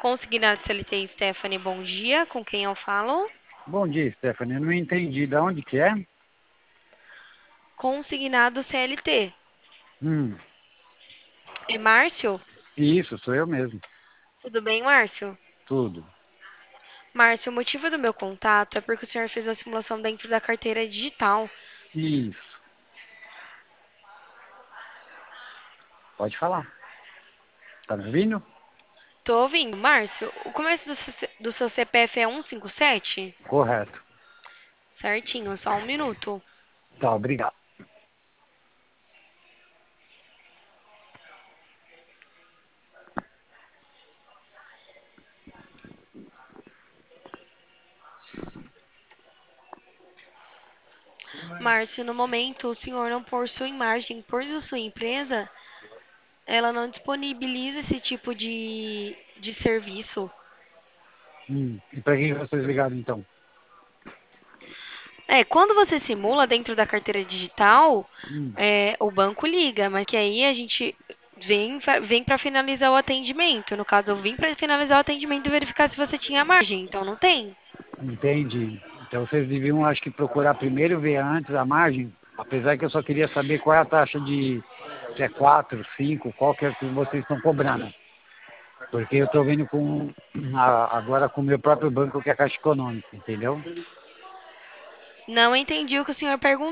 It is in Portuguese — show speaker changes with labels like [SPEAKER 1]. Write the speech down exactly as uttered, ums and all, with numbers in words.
[SPEAKER 1] Consignado C L T Stephanie, bom dia. Com quem eu falo?
[SPEAKER 2] Bom dia, Stephanie. Eu não entendi. Da onde que é?
[SPEAKER 1] Consignado C L T.
[SPEAKER 2] Hum,
[SPEAKER 1] É Márcio?
[SPEAKER 2] isso, sou eu mesmo.
[SPEAKER 1] Tudo bem, Márcio?
[SPEAKER 2] Tudo.
[SPEAKER 1] Márcio, o motivo do meu contato é porque o senhor fez a simulação dentro da carteira digital.
[SPEAKER 2] Isso. Pode falar. Tá me ouvindo?
[SPEAKER 1] Tô ouvindo. Márcio, o começo do, seu- do seu C P F é cento e cinquenta e sete?
[SPEAKER 2] Correto.
[SPEAKER 1] Certinho, só um minuto.
[SPEAKER 2] Tá, obrigado.
[SPEAKER 1] Márcio, no momento o senhor não possui margem, pois a sua empresa ela não disponibiliza esse tipo de, de serviço.
[SPEAKER 2] Hum, e pra quem vocês ligaram então?
[SPEAKER 1] É, quando você simula dentro da carteira digital,
[SPEAKER 2] Hum,
[SPEAKER 1] é, o banco liga, mas que aí a gente vem, fa- vem para finalizar o atendimento. No caso, eu vim para finalizar o atendimento e verificar se você tinha margem. Então, não tem.
[SPEAKER 2] entendi. Então vocês deviam, acho que, procurar primeiro ver antes a margem, apesar que eu só queria saber qual é a taxa de, se é quatro, cinco, qual que é que vocês estão cobrando. Porque eu estou vendo com, a- agora com o meu próprio banco, que é a Caixa Econômica, entendeu?
[SPEAKER 1] Não entendi o que o senhor perguntou.